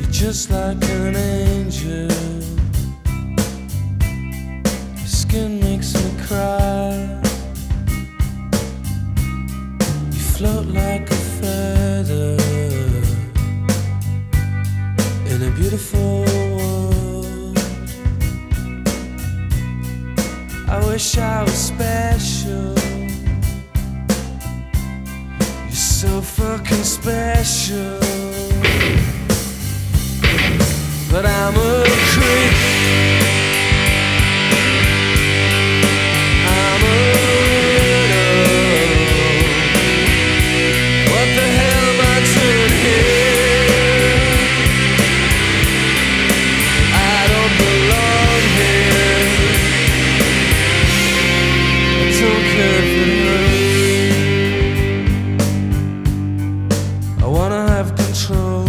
just like an angel. Your skin makes me cry. You float like a feather in a beautiful world. I wish I was special. You're so fucking special. But I'm a creep. I'm a widow. What the hell am I doing here? I don't belong here. I don't care if it hurts. I wanna have control.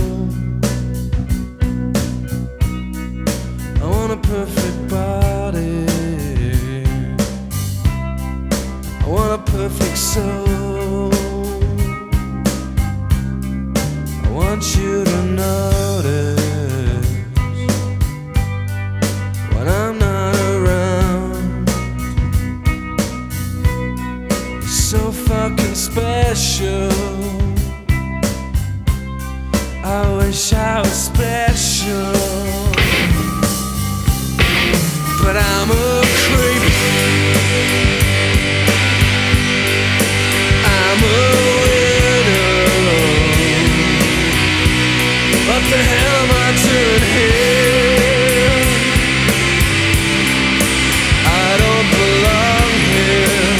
I want a perfect body. I want a perfect soul. I want you to notice when I'm not around. You're so fucking special. I wish I was special. But I'm a creep. I'm a widow. What the hell am I doing here? I don't belong here.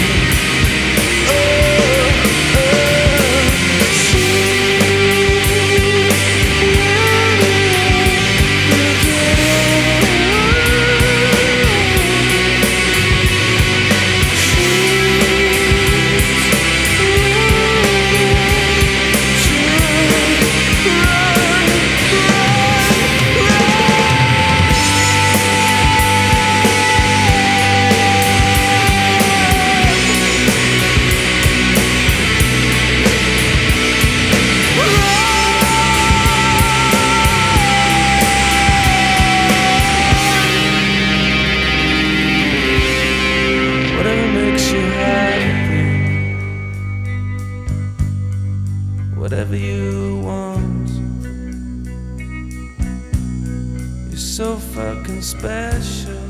Whatever you want. You're so fucking special.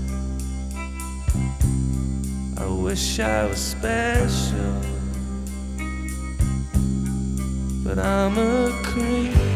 I wish I was special. But I'm a creep.